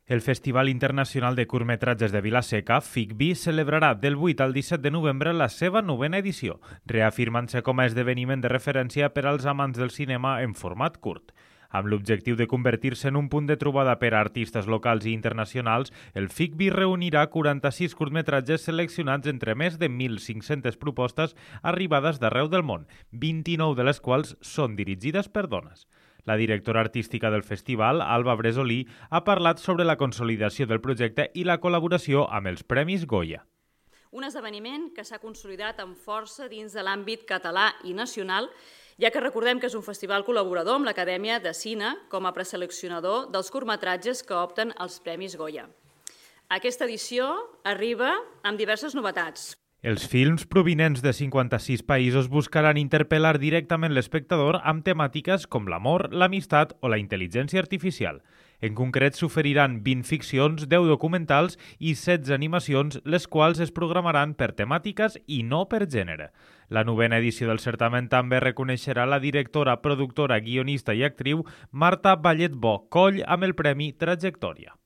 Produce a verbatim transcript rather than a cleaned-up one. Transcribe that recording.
El Festival Internacional de Curtmetratges de Vila-seca, FICBI, celebrarà del vuit al disset de novembre la seva novena edició, reafirmant-se com a esdeveniment de referència per als amants del cinema en format curt. Amb l'objectiu de convertir-se en un punt de trobada per a artistes locals i internacionals, el FICBI reunirà quaranta-sis curtmetratges seleccionats entre més de mil cinc-centes propostes arribades d'arreu del món, vint-i-nou de les quals són dirigides per dones. La directora artística del festival, Alba Bresolí, ha parlat sobre la consolidació del projecte i la col·laboració amb els Premis Goya. Un esdeveniment que s'ha consolidat amb força dins de l'àmbit català i nacional, ja que recordem que és un festival col·laborador amb l'Acadèmia de Cine com a preseleccionador dels curtmetratges que opten als Premis Goya. Aquesta edició arriba amb diverses novetats. Els films provinents de cinquanta-sis països buscaran interpel·lar directament l'espectador amb temàtiques com l'amor, l'amistat o la intel·ligència artificial. En concret, s'oferiran vint ficcions, deu documentals i setze animacions, les quals es programaran per temàtiques i no per gènere. La novena edició del certamen també reconeixerà la directora, productora, guionista i actriu Marta Ballet-Bo Coll amb el Premi Trajectòria.